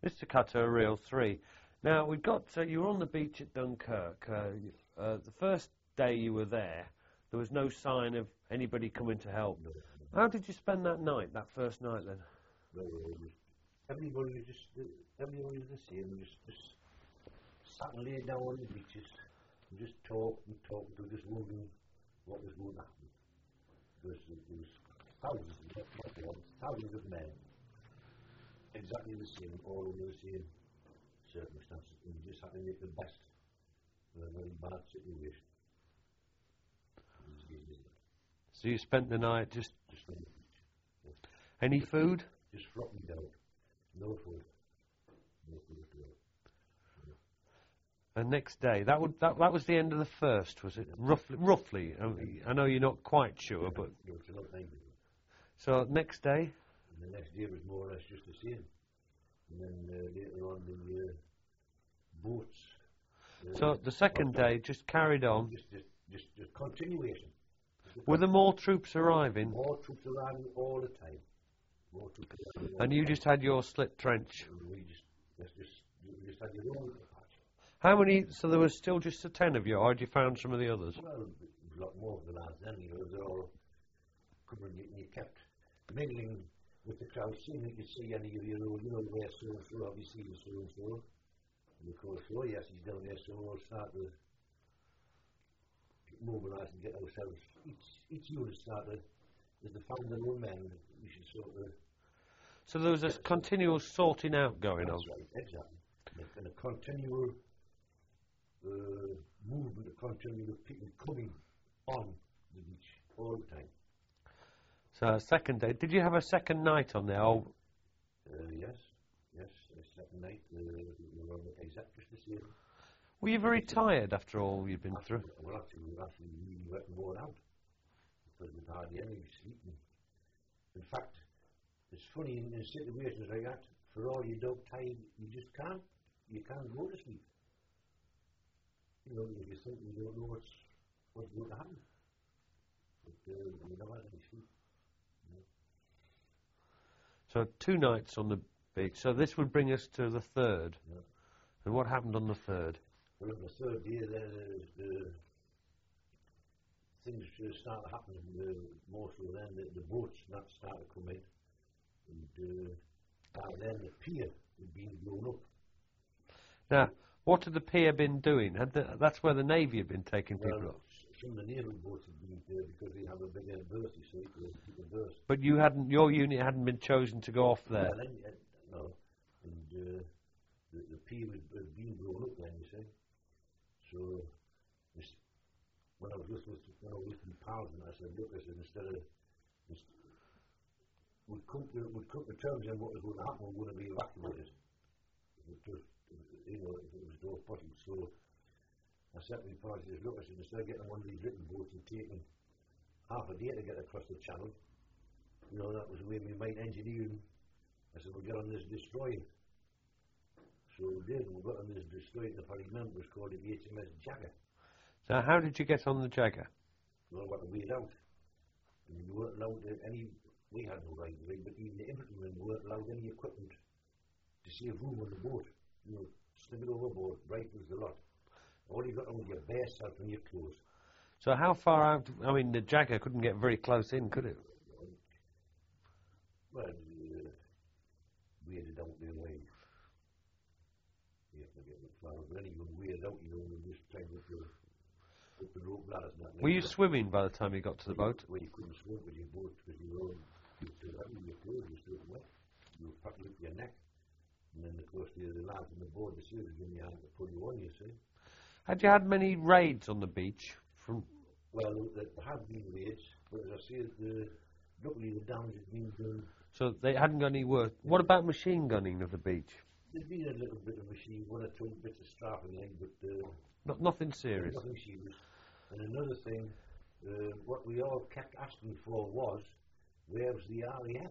Mr. Cutter, a real three. Now, we've got, you were on the beach at Dunkirk. The first day you were there was no sign of anybody coming to help. No. How did you spend that night, that first night then? Well, everybody was the same. Just sat and lay down on the beaches and just talked and talked. They were just wondering what was going to happen. There was thousands of men, exactly the same, all under the same circumstances, and you just had to make the best of a very bad situation. So you spent the night just on the beach. Yeah. Any food? Just flopping down. No food. No food at all. And next day, that was the end of the first, was it? Roughly. I know you're not quite sure, but. No, it's a long time ago. So next day. And the next day was more or less just the same. And then later on the boats. So the second day just carried on. Just continuation. Were there more troops arriving? More troops arriving all the time. More troops arriving. And you just had your slit trench. And we just had your own patch. How many? So there was still just the 10 of you, or had you found some of the others? Well, a lot more of the lads then. They're all coming and you kept mingling with the crowd, seeing that you see any of your own, where so and so, obviously so and so. And of course, oh yes, he's down there, so we'll start to mobilise and get ourselves. Each unit started as they found their own men. We should sort of. So there was a continual sorting out going on. That's right, exactly. And a continual movement, a continual people coming on the beach all the time. So second day, did you have a second night on there? Oh. Yes, the second night we were on exactly the same. Were you very tired after all you'd been through? Well, actually, we were really wet and worn out because we'd hardly any sleep. In fact, it's funny in situations like that. For all you're dog tired, you just can't. You can't go to sleep. If you think you don't know what's going to happen, but you never had any sleep. So 2 nights on the beach. So this would bring us to the third. Yeah. And what happened on the third? Well, on the third day, things started happening more so then. The boats started to come in, and by then the pier had been blown up. Now, what had the pier been doing? That's where the Navy had been taking people up. Some of the naval boats had been there because they have a bigger berth, you see, to keep the berth. But your unit hadn't been chosen to go off there. No, and the pier was being blown up then, you see. So when I was with my pals, and I said, look, instead of we'd come to terms on what was going to happen. We're going to be evacuated. It was no possible. So I said to my pals, look, I said, instead of getting one of these little boats and taking half a day to get across the channel, that was the way we might engineer. I said, we'll get on this destroyer. So we did. We got on this destroyer, and if I remember, it was called the HMS Jagger. So how did you get on the Jagger? Well, we had to wait out. And we weren't allowed we had no right to rig, but even the infantrymen weren't allowed any equipment to save room on the boat. Slip it overboard, rifles, the lot. All you got on was your bare self and your clothes. So how far out? I mean, the Jagger couldn't get very close in, could it? Well, we had it out there way. You have to get the flower, but anyone weird out, we just tried to put the rope ladders and that. Were you swimming by the time you got to the boat? Well, you couldn't swim with your boat because you were still having your clothes, you still wet. You were packing up your neck. And then, of course, the lads on the board, the sailors giving you a hand to pull you on, you see. Had you had many raids on the beach? Well, there have been raids, but as I say, luckily the damage had been done. So they hadn't got any work. What about machine gunning of the beach? There's been a little bit of machine, 1 or 2 bits of strapping in, but nothing serious. Nothing serious. And another thing, what we all kept asking for was, where was the RAF?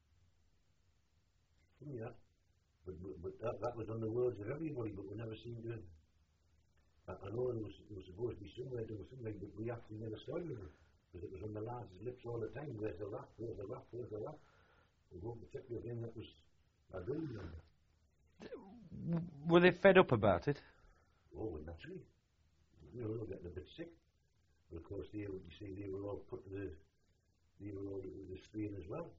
Yeah. But that was on the words of everybody, but we never seemed to. I know it was supposed to be somewhere doing something, but we actually never saw it because it was on the lads' lips all the time. Where's the RAF? Where's the RAF? Where's the RAF? It was one particular thing that was a good number. Were they fed up about it? Oh, well, naturally. You know, they were getting a bit sick. But of course, they were all put to the strain as well.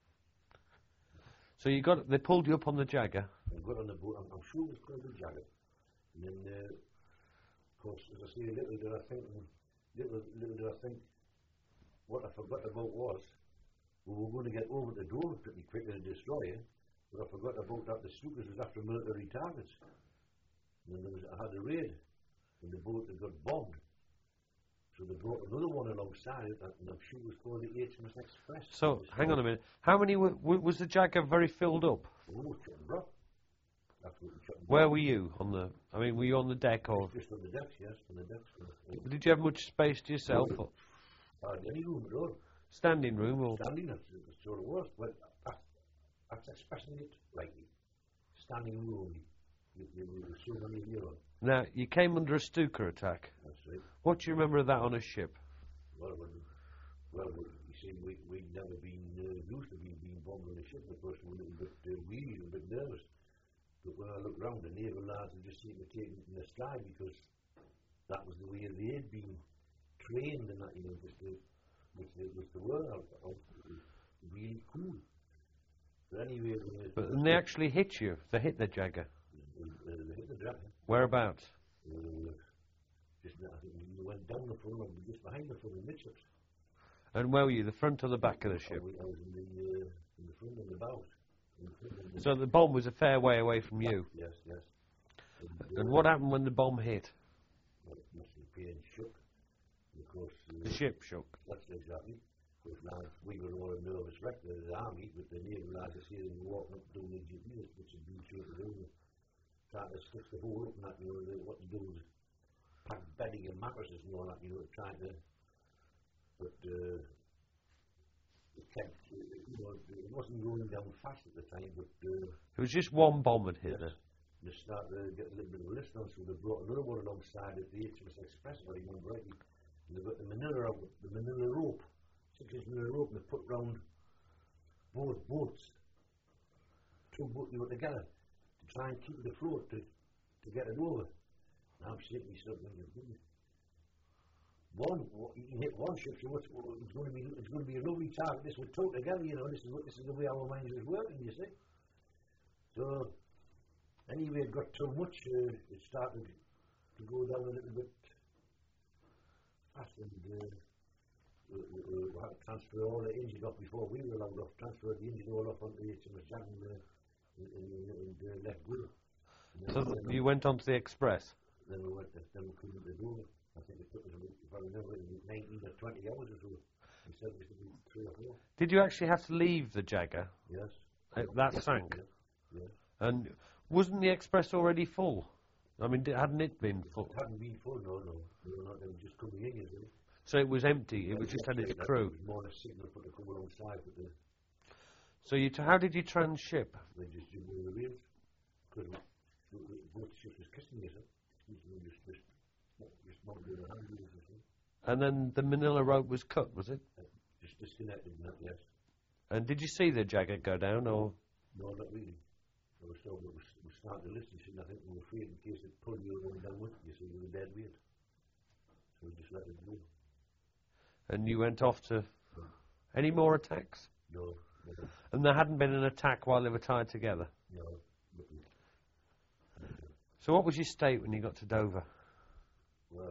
So they pulled you up on the Jagger. And got on the boat. I'm sure it was called the Jagger. And then, of course, as I say, little did I think, what I forgot about was, we were going to get over the Dover pretty quickly and destroy it, but I forgot about that the sloopers was after military targets. And then I had a raid, and the boat had got bombed. So they brought another one alongside it, and I'm sure it was called the HMS Express. So, hang on a minute. How many was the Jagger very filled up? Oh, shut block. Where were you were you on the deck or? Just on the decks, yes, on the decks. Did you have much space to yourself? Or? Any room at all. Standing room or? Standing, that's what it was. But that's expressing it rightly. Standing room. You were so many years on. Now, you came under a Stuka attack. That's right. What do you remember of that on a ship? Well, you see, we'd never been used to being bombed on a ship. Of course, we were a little bit weary, a bit nervous. But when I looked round, the naval lads had just seemed to take it in their stride because that was the way they had been trained and that, you know, just the word out. It was really cool. But anyway, And they actually hit you. They hit the Jagger. They hit the Jagger. Whereabouts? I think we went down the front and just behind the front of the midships. And where were you? The front or the back of the ship? I was in the front and the bows. So the bomb was a fair way away from you. Yes. And what happened when the bomb hit? Well, it must have been shook. Of course, The ship shook. That's exactly. Of course, now we were all a nervous wreck, the army, but the naval lads are saying they were walking up doing the GPs, which had been shaped over. Trying to stitch the hole up and that, you know, what to do was pack bedding and mattresses and all that, you know, trying to. But it kept, you know, it wasn't going down fast at the time, but It was just one bomb had hit there. They started to get a little bit of a list on, so they brought another one alongside at the HMS Express, if I remember rightly. And they got the Manila rope, 6-inch Manila rope, and they put round both boats, two boats together, to try and keep it afloat to get it over. And I'm shaking myself thinking, you can hit one ship, so it's going to be a lovely target. This will tow together, you know. This is the way our minds is working, you see. So anyway, it got too much. It started to go down a little bit fast, and we had to transfer all the engine off before we were allowed off. Transfer the engine all off onto the HMS Jackson and left go. So you went on to the Express? Then we came into Dover. I think it took us, if I remember, 19 or 20 hours or so. Instead of 3 or 4. Did you actually have to leave the Jagger? Yes. That sank? Yes. And wasn't the Express already full? I mean, hadn't it been full? It hadn't been full, no. They were just coming in, you see. So it was empty, it was just had its crew? It was more a signal for to come alongside. So how did you tranship? They just did one of the rails. Because both ships was kissing you, sir. Just not doing a hand wheels, you see. And then the Manila rope was cut, was it? Just disconnected and that, yes. And did you see the Jagger go down, or? No, not really. I was told it was starting to listen, and I think we were afraid in case it pulled you going down with it, you see, you were dead weight. So we just let it go. And you went off to any more attacks? No. And there hadn't been an attack while they were tied together? No. So what was your state when you got to Dover? Well,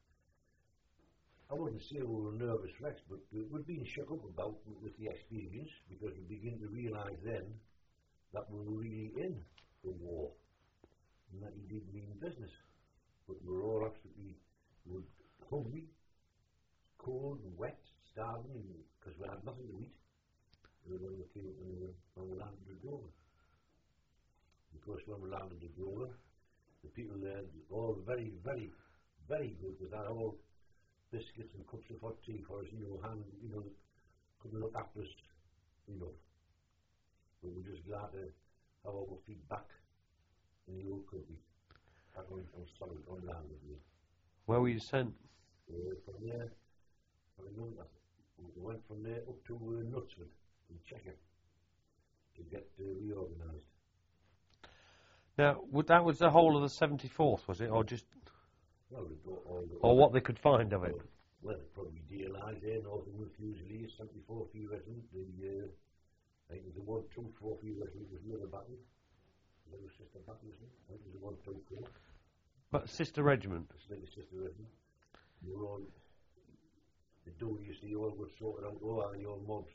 I wouldn't say we were nervous wrecks, but we'd been shook up about with the experience, because we began to realise then that we were really in the war, and that it didn't mean business. But we were all absolutely hungry, cold and wet, starving, because we had nothing to eat. When we landed at Dover. Of course, when we landed at Dover, the people there all very, very, very good with that, all biscuits and cups of hot tea for us, couldn't look after us, But we're just glad to have our feet back in the old country, back on solid, on land with you. Where were you sent? From there, we went from there up to Knutsford in Cheshire to get reorganised. Now, that was the whole of the 74th, was it, or just, Well, we've got all the... or what they could find of it? Well, it's probably DLI there, Northern Fusiliers, 74th Regiment, I think it was the 124th Regiment was the other battle. That was sister battle, wasn't it? I think it was the 124th. But sister regiment. It's like a sister regiment. They were all, the door, you see, all got sorted out, all your mobs,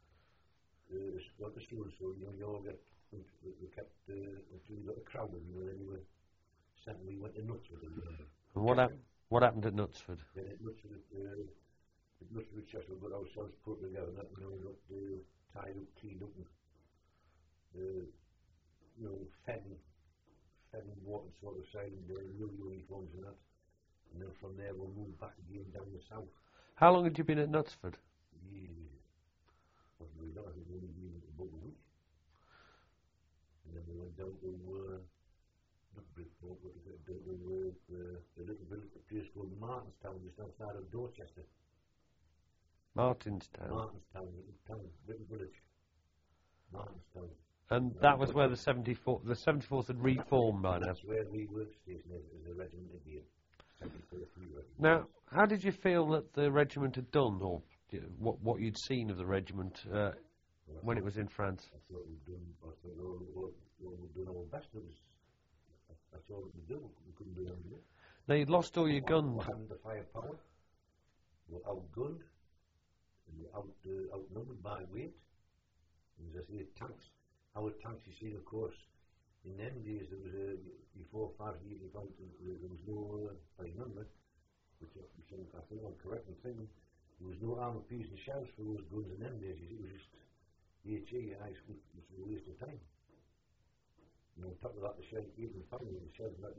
like a school, so, you know, you all get, we kept, until we got a crowd of them, then we were sent, we went to Knutsford. And what happened at Knutsford? Then at Knutsford, Chester, we got ourselves put together, and that, you know, we got tied up, cleaned up, and, you know, fed and water sort of side, and new uniforms and that. And then from there we'll move back again down the south. How long had you been at Knutsford? Yeah. I think we only been about a week. And then we went down to, not Bridport, but down to a little bit of a place called Martinstown, just outside of Dorchester. Martinstown. Martinstown, little village. Martinstown. And that was where the 74th had reformed by now. That's where we were stationed as a regiment again. 74th Regiment. Now, how did you feel that the regiment had done, or what you'd seen of the regiment when it was in France? I thought we'd done our best. That's all we could do. We couldn't do anything. Now, you'd lost all your guns. We hadn't the firepower. We were outgunned. And we were outnumbered by weight. And as I say, tanks. Our tanks, you see, of course, in them days, there was before 5 years ago, there was no, I remember, which I think I'm correct in thinking, there was no armour piece and shells for those guns in them days. It was just HE, which was a waste of time. And on top of that, the shells, even finding the shells that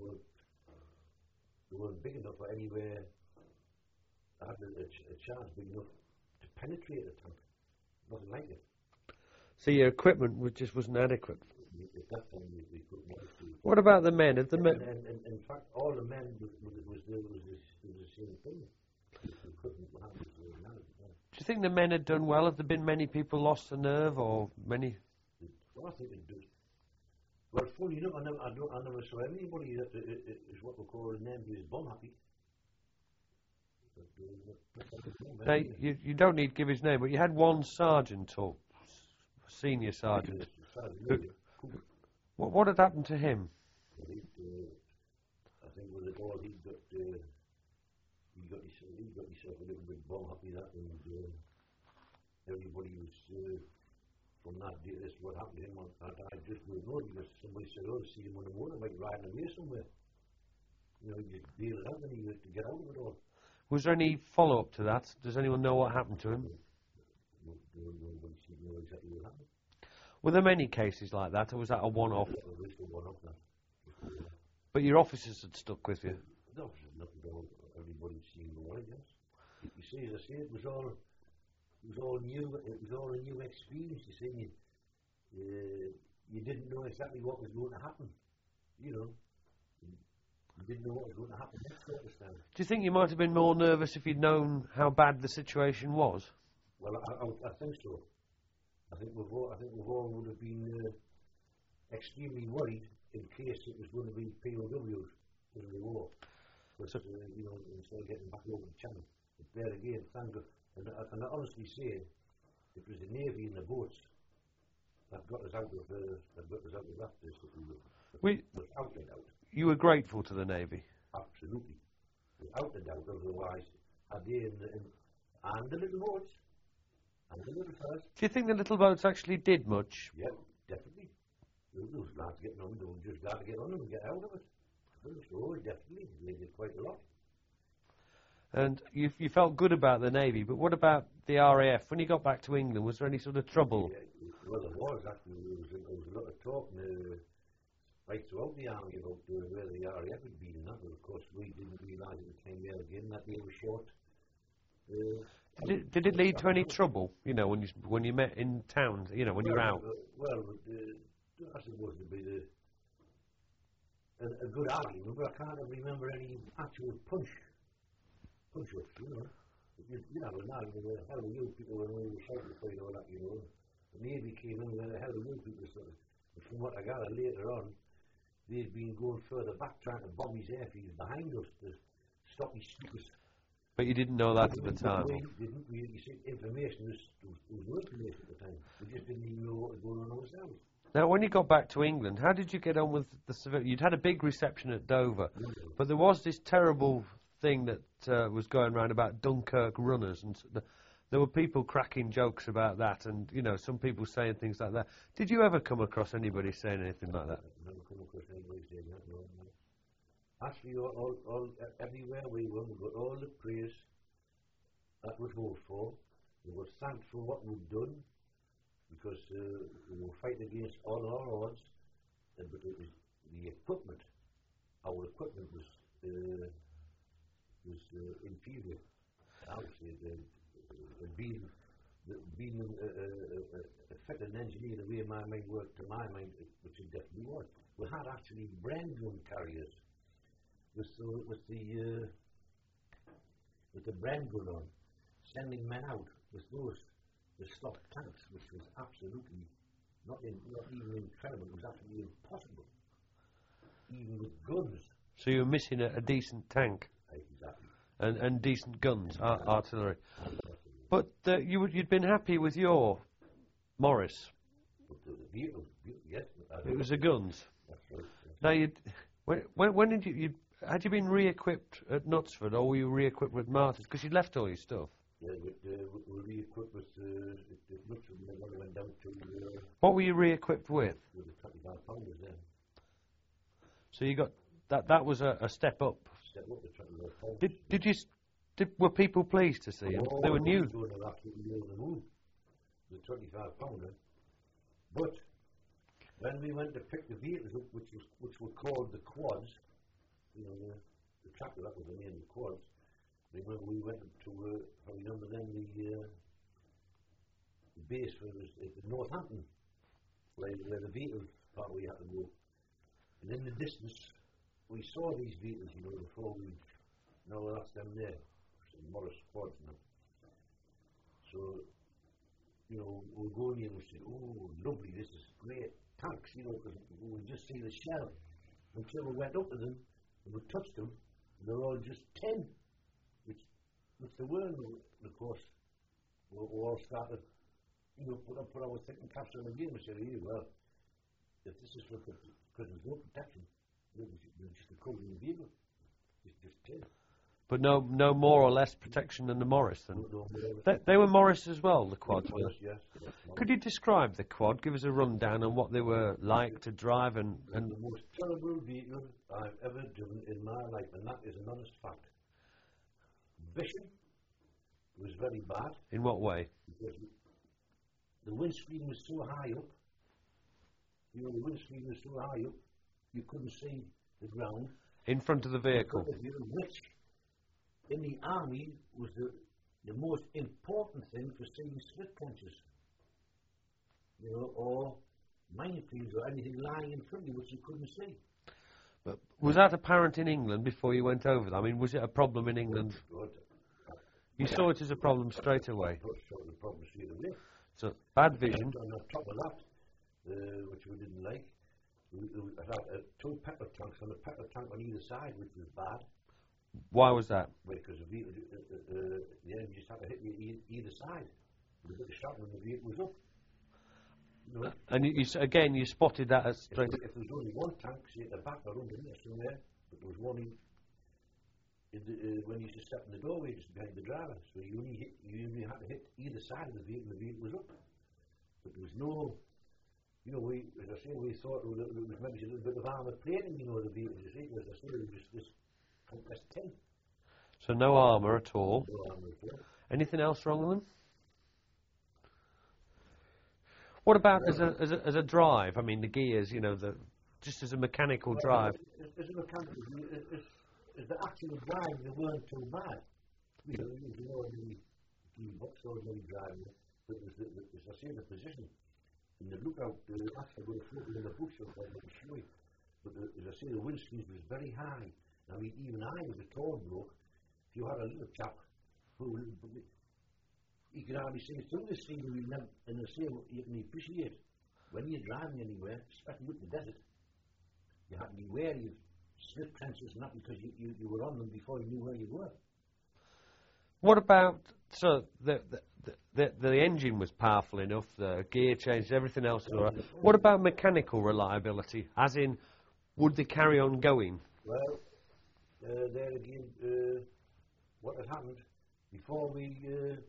weren't big enough for anywhere that had a chance big enough to penetrate a tank. Nothing like it. So your equipment just wasn't adequate. At that time, we couldn't manage to. What about the men? Had the men? And in fact, all the men was the same thing. We couldn't manage to manage it. Do you think the men had done well? Have there been many people lost the nerve, or many? Well, I think it did. Well, funny enough, I never saw anybody that is what we call in them is bomb happy. Now, you don't need to give his name, but you had one sergeant or senior sergeant. What had happened to him? I think with it all, he got himself a little bit bomb happy that, and everybody was from that day. This is what happened to him. I just don't know because somebody said, "Oh, see him on a motorbike riding away somewhere." You know, he just bailed out and he had to get out of it all. Was there any follow-up to that? Does anyone know what happened to him? Nobody seemed to know exactly what happened. Were there many cases like that, or was that a one-off? Yeah, it was a one-off now. But your officers had stuck with you. No, nothing at all. Everybody seemed to know, yes. You see, as I say, it was all new. It was all a new experience. You see, you didn't know exactly what was going to happen. You know, you didn't know what was going to happen next sort of time. Do you think you might have been more nervous if you'd known how bad the situation was? Well, I think so. I think we've all would have been extremely worried in case it was going to be POWs because of the war. But, you know, instead of getting back over the channel. But there again, thank God. And I honestly say, it was the Navy and the boats that got us out of that place that we were without a doubt. You were grateful to the Navy? Absolutely. Without a doubt, otherwise, had they and the little boats, and the little fellas. Do you think the little boats actually did much? Yeah, definitely. Those lads getting on, they were just glad to get on them and get out of it. So, definitely, they did quite a lot. And you felt good about the Navy, but what about the RAF? When you got back to England, was there any sort of trouble? Yeah, well, there was actually. There was a lot of talk right throughout the army about where the RAF would be and that, but of course we didn't realise at the time there again that they were short. Did it lead to any trouble, you know, when you met in town, you know, when you were out? Well, I suppose it'd be a good argument, but I can't remember any actual punch-ups, you know. You know, an argument where how are you people when we were shouting for you all that, you know. The Navy came in and how are you people sort of. From what I gathered later on, they'd been going further back trying to bomb his airfields behind us to stop his scooters. But you didn't know that at the time. We didn't really, you see, information was no information at the time. We just didn't even know what was going on ourselves. Now, when you got back to England, how did you get on with the civilian? You'd had a big reception at Dover, but there was this terrible thing that was going around about Dunkirk runners, and there were people cracking jokes about that, and, you know, some people saying things like that. Did you ever come across anybody saying anything like that? I've never come across anybody saying that, no. Actually, everywhere we went, we got all the praise that was hoped for. We were thanked for what we'd done, because we were fighting against all our odds, but it was the equipment. Our equipment was inferior. Obviously, being a fit an engineer the way my mind worked, to my mind, which it definitely was. We had actually Bren gun carriers with the Bren gun on, sending men out with those. The stock tanks, which was absolutely not even incredible, it was absolutely impossible, even with guns. So you were missing a decent tank. Exactly. And decent guns, artillery. But you'd been happy with your Morris. But the vehicle, yes. It was the guns. That's right. Now, when did you had you been re-equipped at Knutsford, or were you re-equipped with Martyrs? Because you'd left all your stuff. Yeah, we re-equipped with Knutsford, and then when we went down to... What were you re-equipped with? With the 25 pounders then. So you got... That was a step up. Step up to 25 pounders. Were people pleased to see them? They were new. They were absolutely over the moon, the 25 pounder. But when we went to pick the vehicles up, which were called the quads, you know, the tractor, that was the name of the quads. Remember, we went to, I remember then the base for Northampton, where the vehicles part we had to go. And in the distance, we saw these vehicles, you know, before we, no, that's them there, some Morris quads now. So, you know, we were going in and we said, oh, lovely, this is great tanks, you know, because we would just see the shell until we went up to them and we touched them, and they're all just 10. Which they weren't, of course. We all started, you know, put our thinking caps on again. We said, well, if this is for, because there's no protection, we're just a cover in the vehicle. It's just 10. But no more or less protection than the Morris then? No, they were Morris as well, the quads were? Yes. Could you describe the quad? Give us a rundown on what they were like to drive and... The most terrible vehicle I've ever driven in my life, and that is an honest fact. Vision was very bad. In what way? Because the windscreen was so high up. You know, the windscreen was so high up, you couldn't see the ground. In front of the vehicle? Which, in the army, was the most important thing for seeing split trenches. You know, or minefields or anything lying in front of you which you couldn't see. But was that apparent in England before you went over there? I mean, was it a problem in England? You saw it as a problem straight away. I saw the problem straight away. So, bad vision. And on top of that, which we didn't like, we had 2 petrol tanks and a petrol tank on either side, which was bad. Why was that? Because the engine just had to hit either side. With a bit of shot when the vehicle was up. You know, and you spotted that as straight. If there was only one tank, say at the back or underneath somewhere, but there was one when you used to step in the doorway just behind the driver, so you only had to hit either side of the vehicle and the vehicle was up. But there was no, you know, as I say, we thought there was maybe a little bit of armour plating, you know, the vehicle, you see, as I say, it was just this compressed tin. So no armour at all. No armour at all. Anything else wrong with them? What about as a drive? I mean, the gears, you know, just as a mechanical drive. As a mechanical, as the actual drive, they weren't too bad. You know, the box ordinary driving, but as I say, the position in the lookout, actually we're floating in the bush, so I can show you. But as I say, the windscreen was very high. I mean, even I was a tall bloke. If you had a little chap who, you can hardly see through the scenery, and the same you can appreciate when you're driving anywhere, especially with the desert. You had to be wary of slip trenches and that because you were on them before you knew where you were. What about, so the engine was powerful enough, the gear changed, everything else was all right. What about mechanical reliability? As in, would they carry on going? Well, there again, what had happened before we.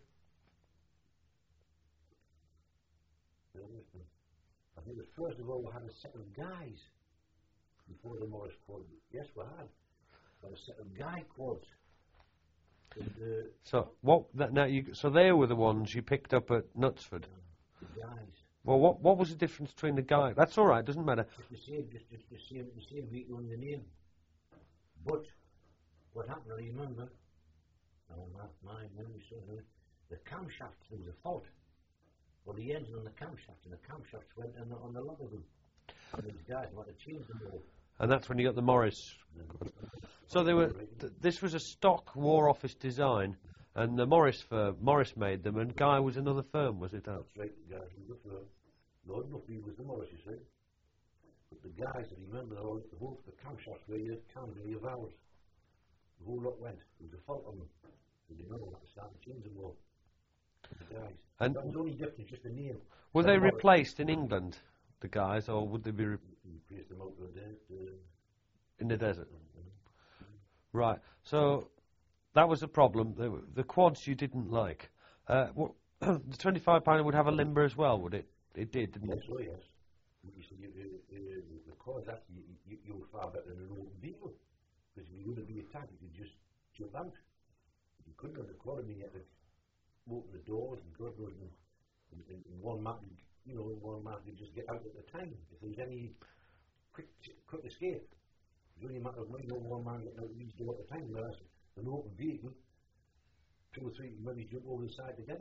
I think that first of all we had a set of guys before the Morris quad. Yes, we had. But a set of guy quads. And, so so they were the ones you picked up at Knutsford. The guys. Well, what was the difference between the guy? That's all right, doesn't matter. Just the same vehicle and the name. But what happened? I remember. My memory serves. The camshaft, there was a fault. Well, the engine on the camshaft, and the camshafts went on the lot of them. And these guys wanted to change them all. And that's when you got the Morris. So they were. This was a stock War Office design, and the Morris made them, and Guy was another firm, was it? That's right. Guy was the firm. Lord Duffy was the Morris, you see. But the guys, I remember, the whole the camshafts were your cams were your valves. The whole lot went. There was a fault on them. So you know, had to start to change them all. The guys. And that was only different, just the name. Were they replaced in England, the guys, or would they be replaced them out in the desert? Right. So that was a problem. The quads you didn't like. The £25 would have a limber as well, would it? It did, didn't it? Yes, oh yes. You see, the quads actually you were far better than an open vehicle because if you wouldn't be attacked, you could just jump out. You couldn't have the quad, and you had to open the doors and God knows, and one man, one man could just get out at a time if there was any quick escape. It was only a matter of one man getting out of each door at a time. Whereas an open vehicle, 2 or 3 maybe jump over the side together.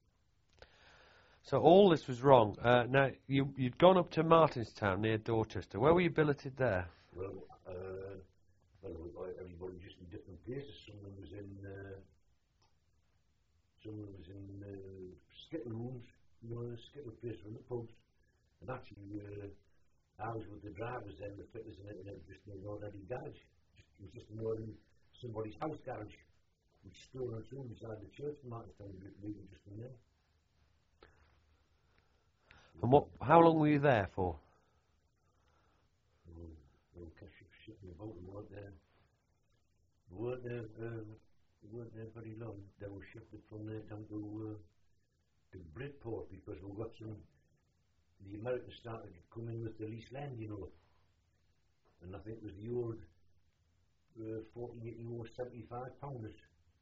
So all this was wrong. Now you'd gone up to Martinstown near Dorchester. Where were you billeted there? Well, everybody just in different places. Someone was in skittle rooms, the skittle place from the pubs. And actually, I was with the drivers then, the fitters, and it was just an ordinary garage. It was just an ordinary somebody's house garage, which stood on its own beside the church in Martinstown. We were just in there. And how long were you there for? We weren't there very long. They were shifted from there down to Bridport because we got the Americans started to come in with the lease land, and I think it was the old 75 pounders.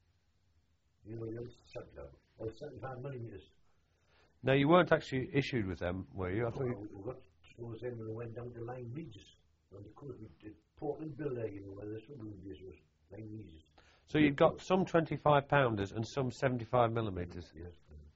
75 millimeters. No, you weren't actually issued with them, were you? I thought we got stores then when we went down to Lyme Regis. On the coast, Portland Bill there, where the submarine base was, Lyme Regis. So you'd got some 25 pounders and some 75 millimeters. Yes.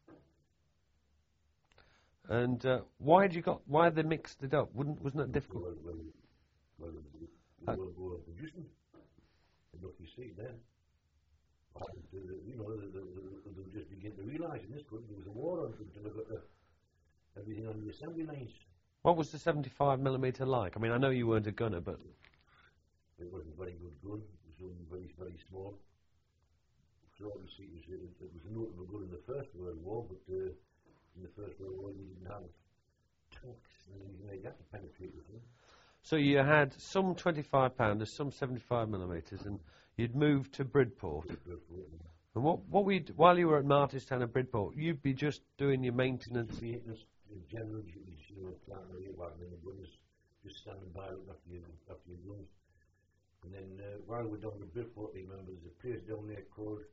And why they mixed it up? Wasn't that difficult? Well, we were producing. Look, you see then. They were just beginning to realise in this country there was a war on them until they got everything on the assembly lines. What was the 75 millimeter like? I mean, I know you weren't a gunner, but it wasn't a very good gun. It was only very, very small. So obviously it was a notable gun in the First World War, but in the First World War you didn't have tanks and anything like that to penetrate with them. So you had some 25 pounders, some 75 millimeters, and you'd moved to Bridport. And while you were at Martinstown and Bridport, you'd be just doing your maintenance. In general, planting the wagon and the gunners just standing by looking after your guns. And then while we were down to Bridport, I remember there's a place down there called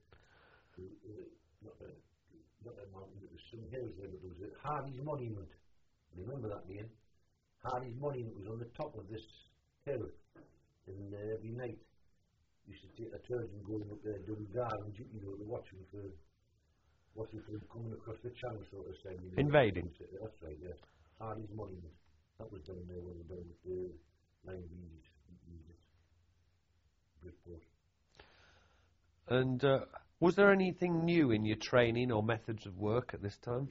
not a mountain, it was some hills there, but there was a Hardy's Monument. Remember that name? Hardy's Monument was on the top of this hill, and every night used to take the turns and going up there doing guard and duty, watching for them coming across the channel, sort of saying. Invading. That's right, yeah. Hardy's Monument. That was down there when we were down with the Lyme Regis. Bridport. And was there anything new in your training or methods of work at this time?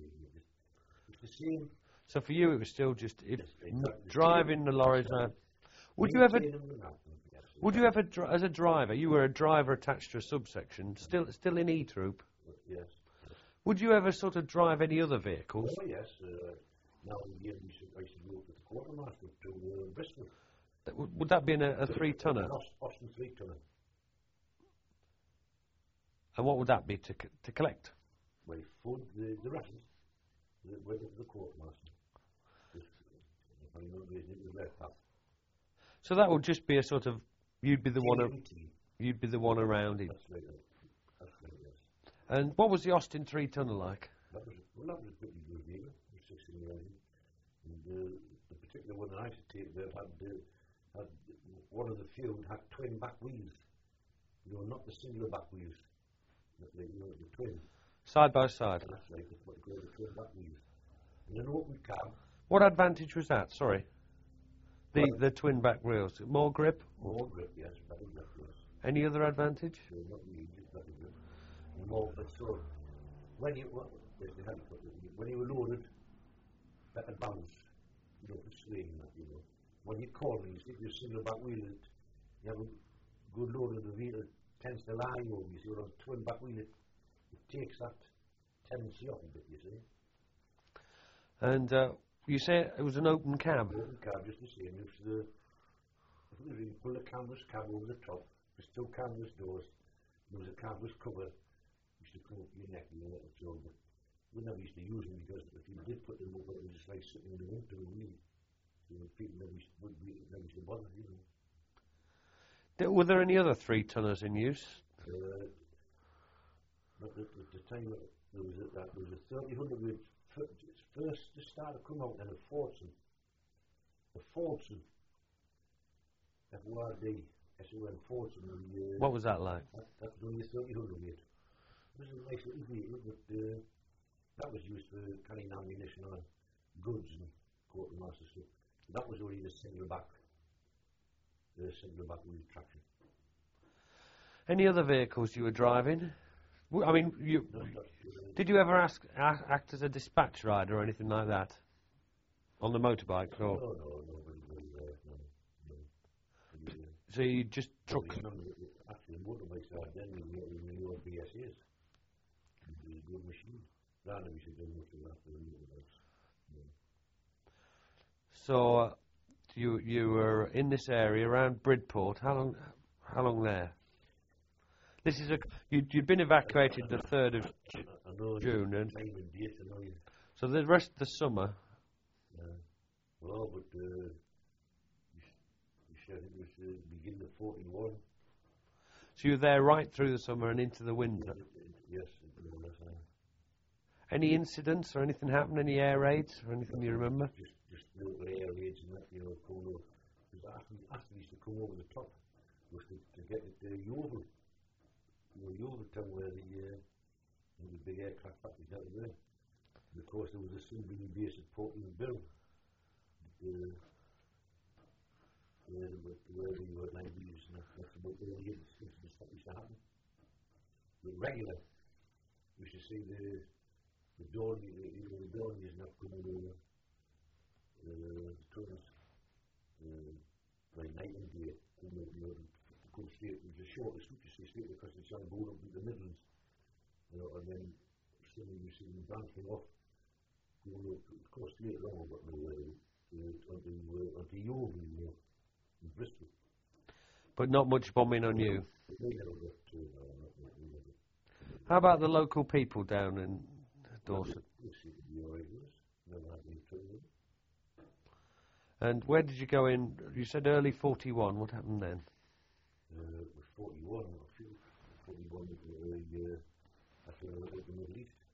It's the same. So for you, it was still just driving the lorries around. Would you ever, Maintaining them now, yes. would you ever, as a driver, you were a driver attached to a subsection, still in E Troop. Yes. Would you ever sort of drive any other vehicles? Oh, yes. Now and again, I used to go with the quartermaster to Bristol. Would that be in a 3-tonner? An Austin 3-tonner. And what would that be to collect? Well, food, the rations, went up to the quartermaster. I know it was their path. So that would just be a sort of, you'd be the one around it. That's right, yes. And what was the Austin 3-tonner like? That was a pretty good vehicle, 16 years. And the particular one that I used to take there had one of the few had twin back wheels. You know, not the singular back wheels, but the twin. Side by side. That's right, that's what they call the twin back wheels. And an open cab. What advantage was that? Sorry. The twin back wheels. More grip? More grip, yes. Better grip, yes. Any other advantage? No, not really, just better grip. And more, but so, when you were loaded, better balance, you know, for swaying that, you know. When you call me, you see, your single back wheel, you have a good load of the wheel, it tends to lie over, you see, on a twin back wheel, it takes that tendency off a bit, you see. And you say it was an open cab? Open cab, just the same. You pull the canvas cab over the top, there's 2 canvas doors, there was a canvas cover, used to come up your neck, you know, so, but we never used to use them because if you did put them up, it was just like sitting in the winter wheel. You know, people never used to bother, you know. Were there any other 3-tonners in use? But at the time, there was a 3000 which first just started coming out in a Fordson. A Fordson. F-O-R-D. S-O-N Fordson. What was that like? That was only a 3000 weight. It was a nice little vehicle, but that was used for carrying ammunition on goods and quartermaster stuff. That was only the single back wheel traction. Any other vehicles you were driving? I mean, did you ever act as a dispatch rider or anything like that? On the motorbike? Or? No, nobody was there. No. So you just took... Actually, motorbikes are then we were BSAs. It was a good machine. Rather we should do much of that for the motorbikes. So you were in this area around Bridport. How long there? This is you'd been evacuated the 3rd of June, and so the rest of the summer. Well, but you said it was the beginning of 41. So you were there right through the summer and into the winter. Yes. Any incidents or anything happened? Any air raids or anything you remember? Just little air raids and that, you know, coming over. Because after used to come over the top was to get at the Yeovil. You know, Yeovil town where the big aircraft factories out there. And of course there was a submarine base at Portland Bill. Where they were 90s and that's about the only incidents that used to happen. But regular, we used to see the Dorniers not coming over the tunnels by night and day. Come straight, it was the shortest route, you see, straight across the sun, going up to the Midlands. You know, and then suddenly you see them branching off, going up, of course, later on, but onto Yeovil, you know, in Bristol. But not much bombing on you. How about the local people down in Dorset? And where did you go in? You said early 41. What happened then? 41. 41 after the Middle East.